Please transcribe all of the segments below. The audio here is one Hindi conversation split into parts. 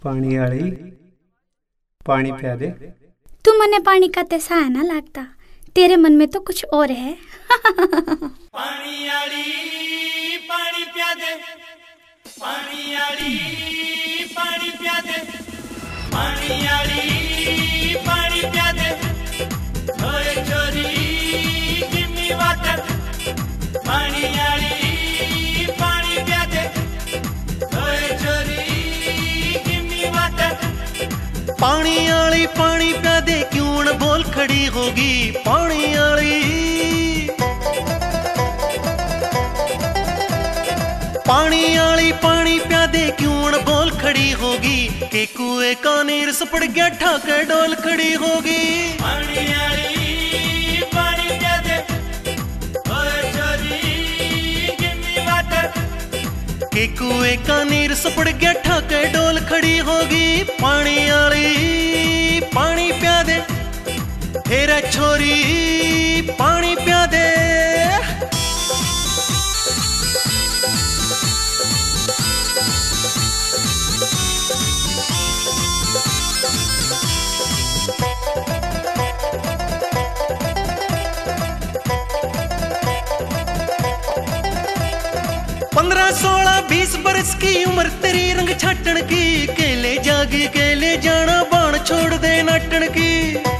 पानी आली पानी पिया दे। तू मने पानी का तेसा है ना लगता, तेरे मन में तो कुछ और है। पानी आली पानी पिया दे, पानी आली पानी पिया दे, पानी आली पानी पिया दे, ओए छोरी गिव मी वाटर, पानी आली पानी पिया दे, ओए छोरी गिव मी वाटर। पानी आली पानी पिया दे, क्यों न बोल खड़ी होगी पानी आली। पानी आली पानी पिया दे, क्यों न बोल खड़ी होगी, के कुएं का नीर सपड़ गया ठाकर डोल खड़ी होगी। पानी आली पानी पिया दे, ओए छोरी गिव मी वाटर, के कुएं का नीर सपड़ गया ठाकर डोल खड़ी होगी। पानी आली पानी पिया दे, तेरा छोरी पानी पिया दे। पंद्रह 16 20 बरस की उम्र तेरी रंग छाटन की, केले जागी केले जाना बाण छोड़ दे नाटन की।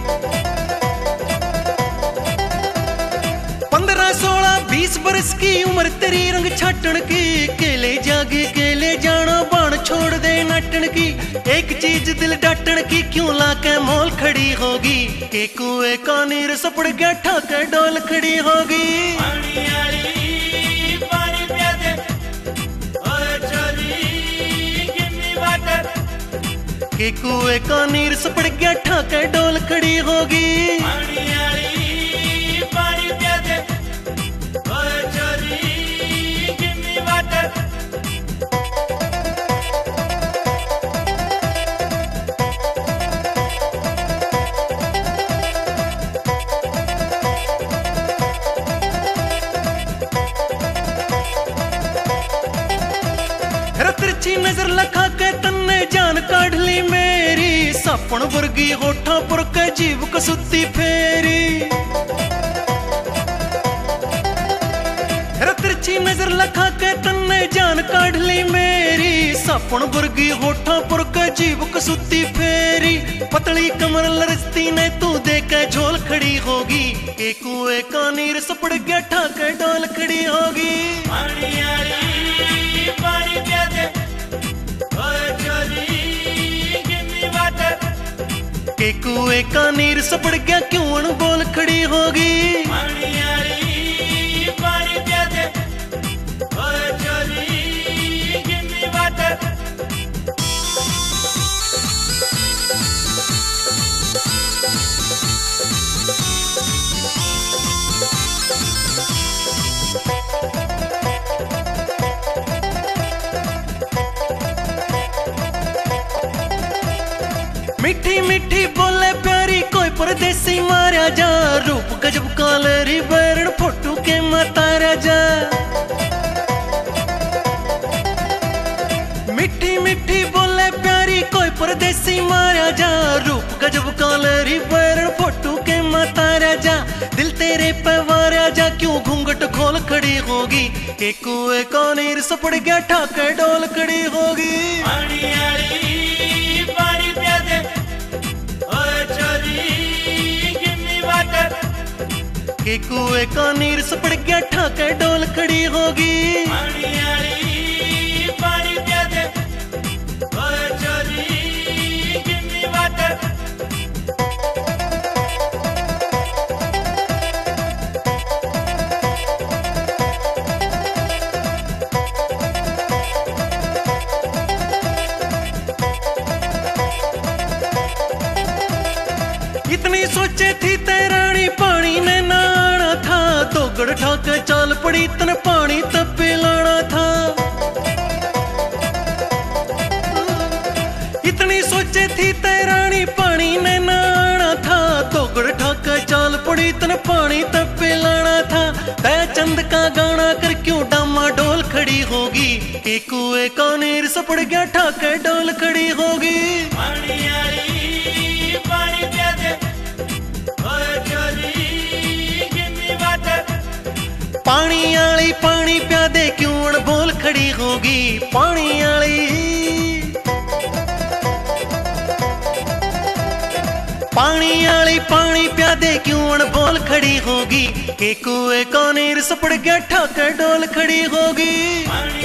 15 16 20 बरस की उम्र तेरी रंग छाटन की, केले जागी केले जाना बाण छोड़ दे नाटन की। एक चीज दिल डाटन की, क्यों लाके मोल खड़ी होगी, के कुएं का नीर सपड़ गया ठाकर डोल खड़ी होगी। पानी आली पानी पिया दे, ओए छोरी गिव मी वाटर, के कुएं का नीर सपड़ गया ठाकर डोल खड़ी होगी। पानी आली पानी पिया दे, ओए छोरी गिव मी वाटर। तिरछी नजर लखा के तन्ने जान काढ़ ली मेरी, सापण वर्गी होठा पर के जीव कसुती फेरी। तिरछी नजर लखा के तन्ने जान काढ़ ली मेरी, सापण वर्गी होठा पर के जीव कसुती फेरी। पतली कमर लरचती ने तू देखे झोल खड़ी होगी, के कुएं का नीर सपड़ गया ठाकर डोल खड़ी होगी। पानी आली पानी पिया दे, ओए छोरी गिव मी वाटर, के कुएं का नीर सपड़ गया क्यों न बोल खड़ी होगी। पानी आली पानी पिया दे, ओए छोरी गिव मी वाटर। मीठी मीठी बोले प्यारी कोई परदेसी मारा जा, रूप गजब कालेरी बैरण फोटू के मतारा जा। मीठी मीठी बोले प्यारी कोई परदेसी मारा जा, रूप गजब कालेरी बैरण फोटू के मतारा जा। दिल तेरे पे वारा जा, क्यों घूंघट खोल खड़ी होगी, के कुएं का नीर सपड़ गया ठाकर डोल खड़ी होगी। पानी आली पानी पिया दे, ओए छोरी गिव मी वाटर, के कुएं का नीर सपड़ गया ठाकर डोल खड़ी होगी। पानी आली पानी पिया दे, ओए छोरी गिव मी वाटर। इतनी सोचे थी तैरानी पानी ने नहाना था, दोगड़ ठाके चाल पड़ी तन पानी तब पिलाना था। इतनी सोचे थी तैरानी पानी ने नहाना था, दोगड़ ठाके चाल पड़ी तने पानी तब पिलाना था। तय चंद का गाना कर क्यों डामा डोल खड़ी होगी, कि कुएं का नीर सपड़ गया ठाके डोल खड़ी होगी। पानी आली पानी पिया दे ओए चोरी गिव मी वाटर। पानी आली पानी पिया दे क्यों अनबोल खड़ी होगी, पानी आली। पानी आली पानी पिया दे क्यों अनबोल खड़ी होगी, कि कुएं का नीर सपड़ गया ठाके डोल खड़ी होगी। पानी